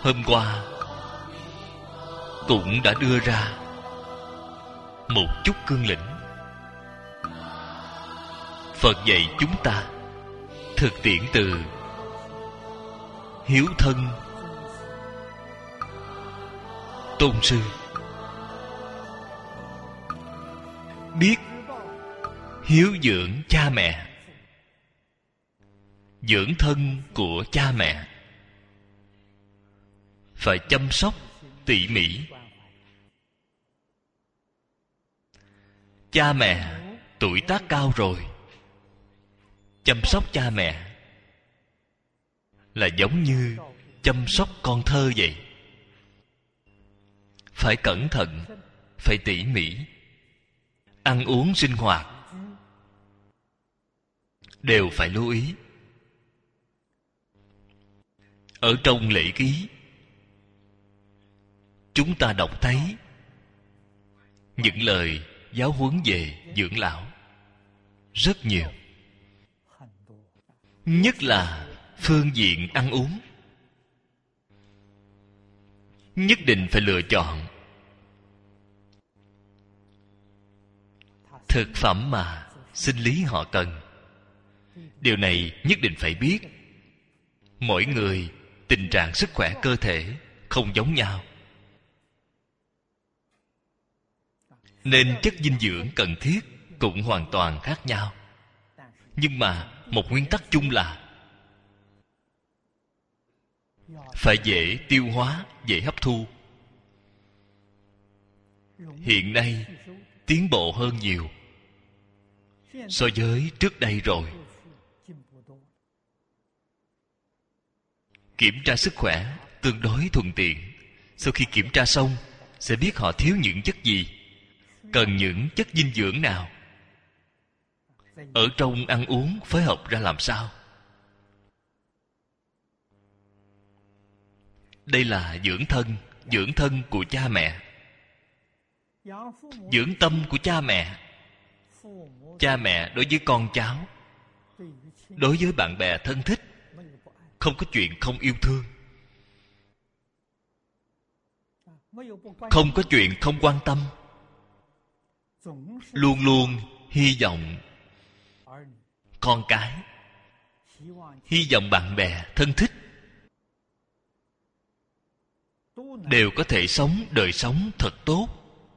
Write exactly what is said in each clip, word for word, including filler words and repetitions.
hôm qua cũng đã đưa ra một chút cương lĩnh. Phật dạy chúng ta thực tiễn từ hiếu thân tôn sư, biết hiếu dưỡng cha mẹ, dưỡng thân của cha mẹ phải chăm sóc tỉ mỉ. Cha mẹ tuổi tác cao rồi, chăm sóc cha mẹ là giống như chăm sóc con thơ vậy. Phải cẩn thận, phải tỉ mỉ. Ăn uống sinh hoạt đều phải lưu ý. Ở trong lễ ký, chúng ta đọc thấy những lời giáo huấn về dưỡng lão rất nhiều. Nhất là phương diện ăn uống, nhất định phải lựa chọn thực phẩm mà sinh lý họ cần. Điều này nhất định phải biết. Mỗi người tình trạng sức khỏe cơ thể không giống nhau, nên chất dinh dưỡng cần thiết cũng hoàn toàn khác nhau. Nhưng mà một nguyên tắc chung là phải dễ tiêu hóa, dễ hấp thu. Hiện nay tiến bộ hơn nhiều so với trước đây rồi. Kiểm tra sức khỏe tương đối thuận tiện. Sau khi kiểm tra xong, sẽ biết họ thiếu những chất gì, cần những chất dinh dưỡng nào, ở trong ăn uống phối hợp ra làm sao. Đây là dưỡng thân, dưỡng thân của cha mẹ, dưỡng tâm của cha mẹ. Cha mẹ đối với con cháu, đối với bạn bè thân thích, không có chuyện không yêu thương, không có chuyện không quan tâm. Luôn luôn hy vọng con cái, hy vọng bạn bè thân thích đều có thể sống đời sống thật tốt.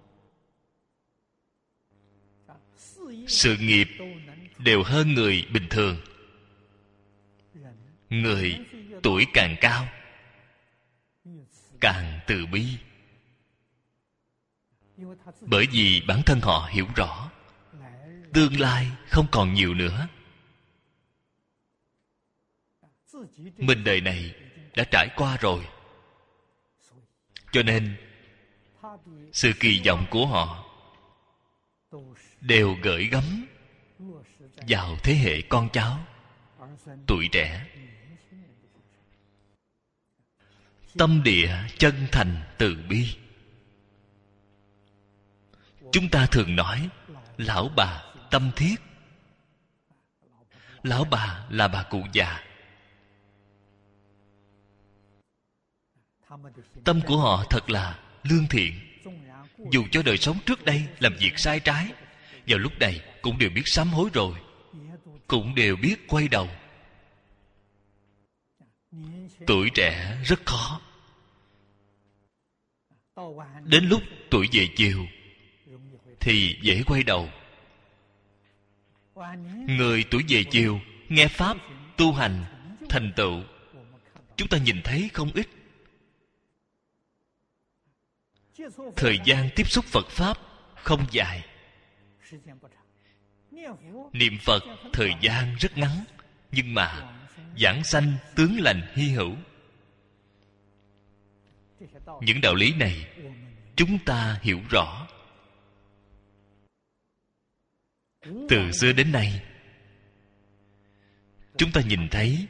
Sự nghiệp đều hơn người bình thường. Người tuổi càng cao càng từ bi, bởi vì bản thân họ hiểu rõ tương lai không còn nhiều nữa. Mình đời này đã trải qua rồi, cho nên sự kỳ vọng của họ đều gửi gắm vào thế hệ con cháu tuổi trẻ. Tâm địa chân thành từ bi. Chúng ta thường nói lão bà tâm thiết. Lão bà là bà cụ già. Tâm của họ thật là lương thiện. Dù cho đời sống trước đây làm việc sai trái, vào lúc này cũng đều biết sám hối rồi, cũng đều biết quay đầu. Tuổi trẻ rất khó. Đến lúc tuổi về chiều thì dễ quay đầu. Người tuổi về chiều nghe pháp, tu hành, thành tựu, chúng ta nhìn thấy không ít. Thời gian tiếp xúc Phật Pháp không dài. Niệm Phật thời gian rất ngắn, nhưng mà giảng sanh tướng lành hy hữu. Những đạo lý này chúng ta hiểu rõ. Từ xưa đến nay, chúng ta nhìn thấy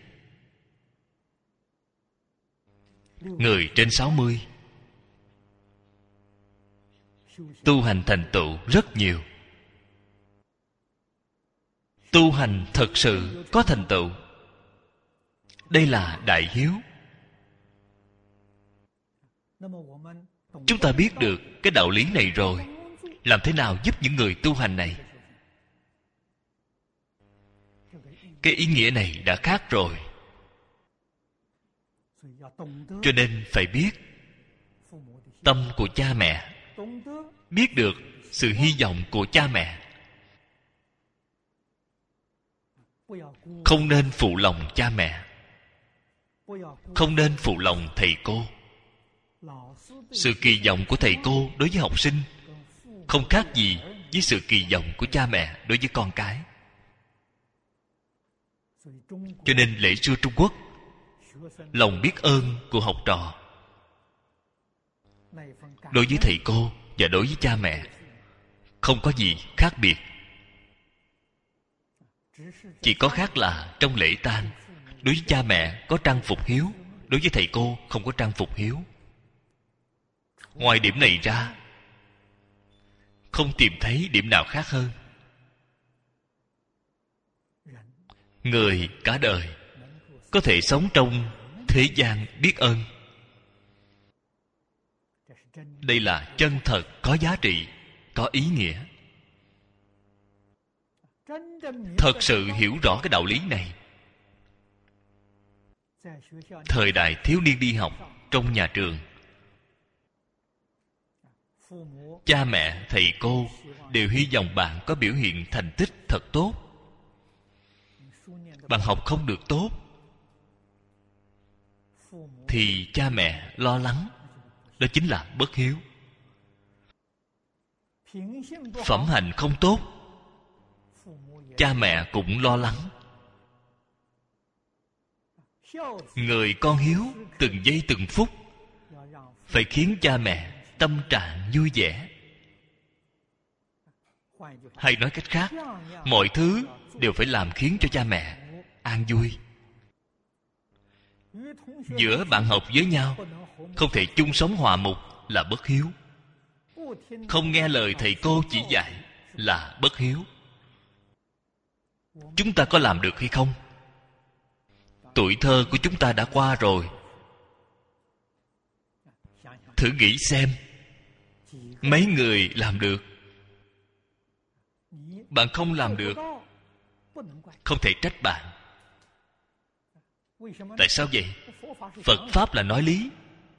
người trên sáu mươi tu hành thành tựu rất nhiều. Tu hành thật sự có thành tựu. Đây là đại hiếu. Chúng ta biết được cái đạo lý này rồi, làm thế nào giúp những người tu hành này? Cái ý nghĩa này đã khác rồi. Cho nên phải biết tâm của cha mẹ, biết được sự hy vọng của cha mẹ. Không nên phụ lòng cha mẹ, không nên phụ lòng thầy cô. Sự kỳ vọng của thầy cô đối với học sinh không khác gì với sự kỳ vọng của cha mẹ đối với con cái. Cho nên lễ xưa Trung Quốc, lòng biết ơn của học trò đối với thầy cô và đối với cha mẹ không có gì khác biệt. Chỉ có khác là trong lễ tang, đối với cha mẹ có trang phục hiếu, đối với thầy cô không có trang phục hiếu. Ngoài điểm này ra, không tìm thấy điểm nào khác hơn. Người cả đời có thể sống trong thế gian biết ơn, đây là chân thật, có giá trị, có ý nghĩa. Thật sự hiểu rõ cái đạo lý này, thời đại thiếu niên đi học trong nhà trường, cha mẹ, thầy cô đều hy vọng bạn có biểu hiện thành tích thật tốt. Bạn học không được tốt thì cha mẹ lo lắng, đó chính là bất hiếu. Phẩm hạnh không tốt, cha mẹ cũng lo lắng. Người con hiếu từng giây từng phút phải khiến cha mẹ tâm trạng vui vẻ. Hay nói cách khác, mọi thứ đều phải làm khiến cho cha mẹ an vui. Giữa bạn học với nhau không thể chung sống hòa mục là bất hiếu. Không nghe lời thầy cô chỉ dạy là bất hiếu. Chúng ta có làm được hay không? Tuổi thơ của chúng ta đã qua rồi. Thử nghĩ xem, mấy người làm được? Bạn không làm được, không thể trách bạn. Tại sao vậy? Phật Pháp là nói lý,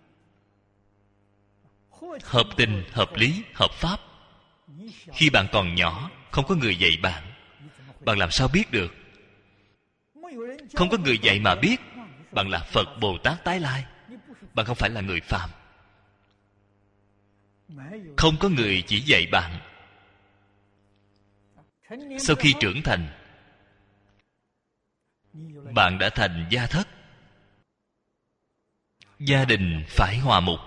hợp tình, hợp lý, hợp pháp. Khi bạn còn nhỏ, không có người dạy bạn, bạn làm sao biết được? Không có người dạy mà biết, bạn là Phật Bồ Tát tái lai, bạn không phải là người phàm. Không có người chỉ dạy bạn. Sau khi trưởng thành, bạn đã thành gia thất. Gia đình phải hòa mục.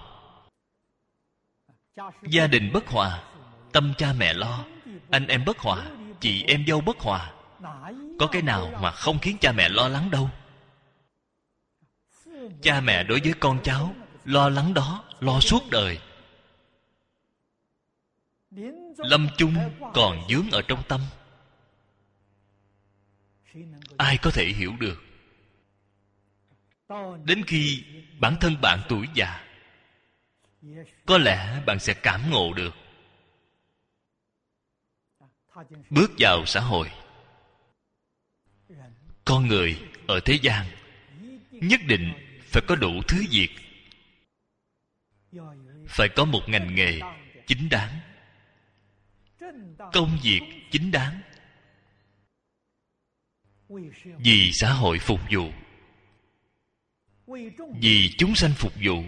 Gia đình bất hòa, tâm cha mẹ lo. Anh em bất hòa, chị em dâu bất hòa. Có cái nào mà không khiến cha mẹ lo lắng đâu. Cha mẹ đối với con cháu lo lắng đó, lo suốt đời. Lâm chung còn vướng ở trong tâm. Ai có thể hiểu được? Đến khi bản thân bạn tuổi già, có lẽ bạn sẽ cảm ngộ được. Bước vào xã hội, con người ở thế gian nhất định phải có đủ thứ việc. Phải có một ngành nghề chính đáng, công việc chính đáng, vì xã hội phục vụ, vì chúng sanh phục vụ.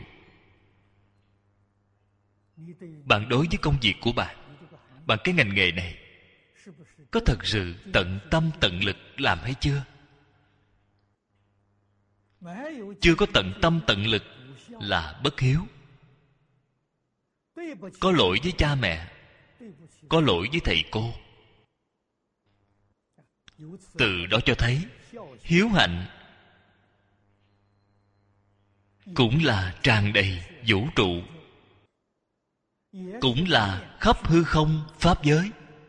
Bạn đối với công việc của bạn, bằng cái ngành nghề này, có thật sự tận tâm tận lực làm hay chưa? Chưa có tận tâm tận lực là bất hiếu. Có lỗi với cha mẹ, có lỗi với thầy cô. Từ đó cho thấy hiếu hạnh cũng là tràn đầy vũ trụ, cũng là khắp hư không pháp giới.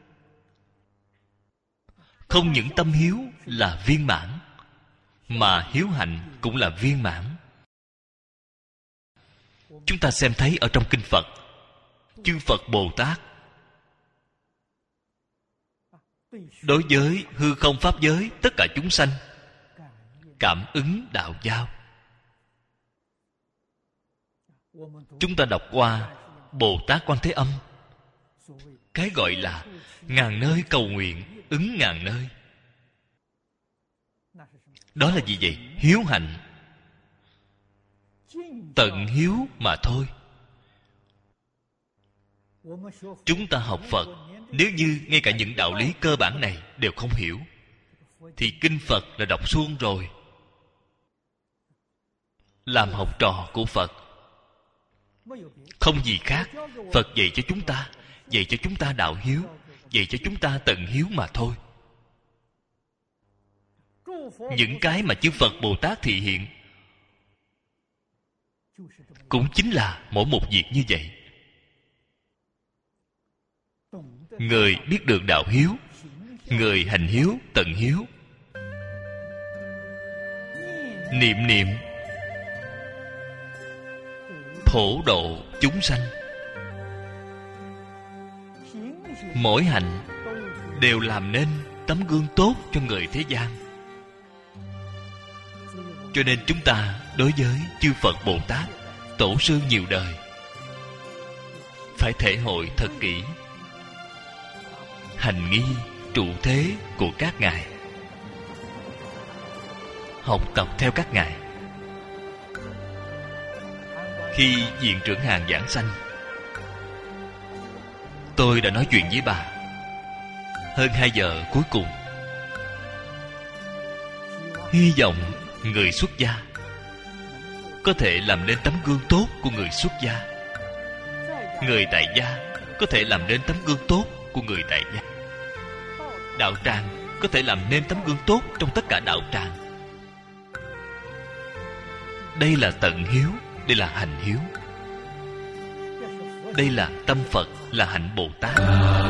Không những tâm hiếu là viên mãn, mà hiếu hạnh cũng là viên mãn. Chúng ta xem thấy ở trong kinh Phật, chư Phật Bồ Tát đối với hư không pháp giới tất cả chúng sanh cảm ứng đạo giao. Chúng ta đọc qua Bồ Tát Quan Thế Âm, cái gọi là ngàn nơi cầu nguyện ứng ngàn nơi. Đó là gì vậy? Hiếu hạnh, tận hiếu mà thôi. Chúng ta học Phật, nếu như ngay cả những đạo lý cơ bản này đều không hiểu, thì kinh Phật là đọc suông rồi. Làm học trò của Phật không gì khác. Phật dạy cho chúng ta, dạy cho chúng ta đạo hiếu, dạy cho chúng ta tận hiếu mà thôi. Những cái mà chư Phật Bồ Tát thị hiện cũng chính là mỗi một việc như vậy. Người biết được đạo hiếu, người hành hiếu, tận hiếu, niệm niệm phổ độ chúng sanh. Mỗi hạnh đều làm nên tấm gương tốt cho người thế gian. Cho nên chúng ta đối với chư Phật Bồ Tát, tổ sư nhiều đời, phải thể hội thật kỹ hành nghi trụ thế của các ngài, học tập theo các ngài. Khi viện trưởng hàng giảng sanh, tôi đã nói chuyện với bà hơn hai giờ cuối cùng. Hy vọng người xuất gia có thể làm nên tấm gương tốt của người xuất gia, người tại gia có thể làm nên tấm gương tốt của người tại gia, đạo tràng có thể làm nên tấm gương tốt trong tất cả đạo tràng. Đây là tận hiếu, đây là hành hiếu, đây là tâm Phật, là hạnh Bồ Tát.